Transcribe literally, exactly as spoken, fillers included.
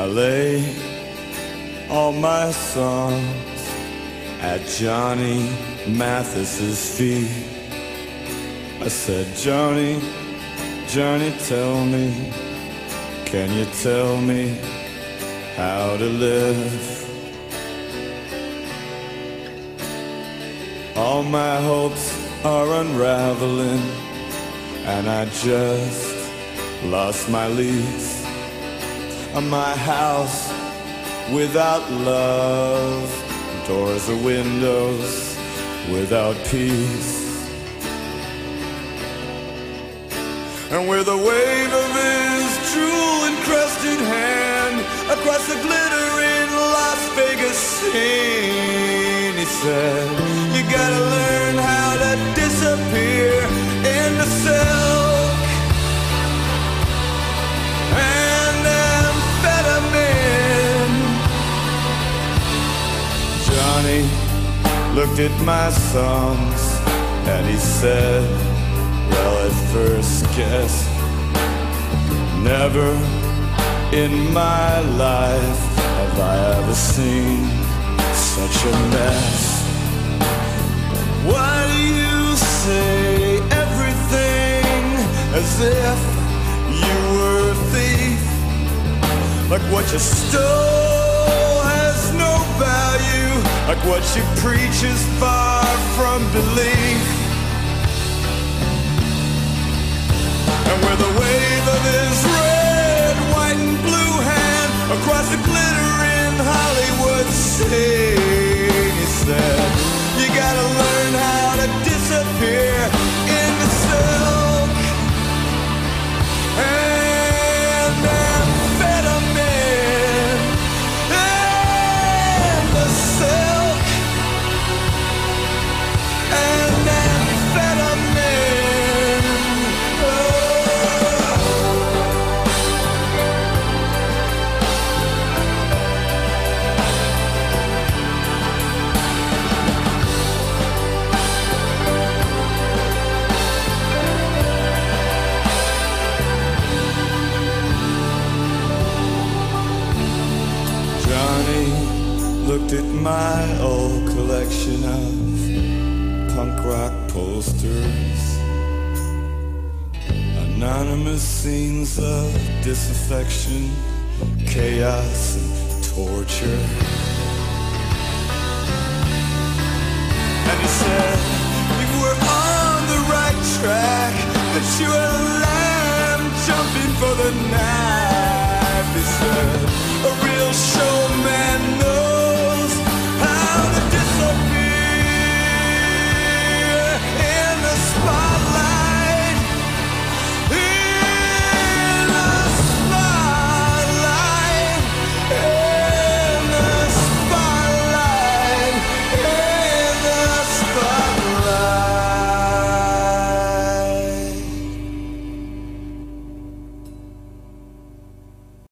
I lay all my songs at Johnny Mathis's feet. I said, Johnny, Johnny, tell me, can you tell me how to live? All my hopes are unraveling, and I just lost my lease. My house without love, doors or windows without peace. And with a wave of his jewel-encrusted hand across the glittering Las Vegas scene, he said, you gotta learn how to disappear into silk and amphetamine. Johnny looked at my songs and he said, well, at first guess, never in my life have I ever seen such a mess. Why do you say everything as if you were a thief? Like what you stole has no value, like what you preach is far from belief. And with a wave of his red, white and blue hand across the glittering Hollywood scene, he said, you gotta learn how to disappear into silk and amphetamine. And the silk and amphetamine. Oh. Looked at my old collection of punk rock posters, anonymous scenes of disaffection, chaos and torture. And he said, we were on the right track, that you were a lamb jumping for the night.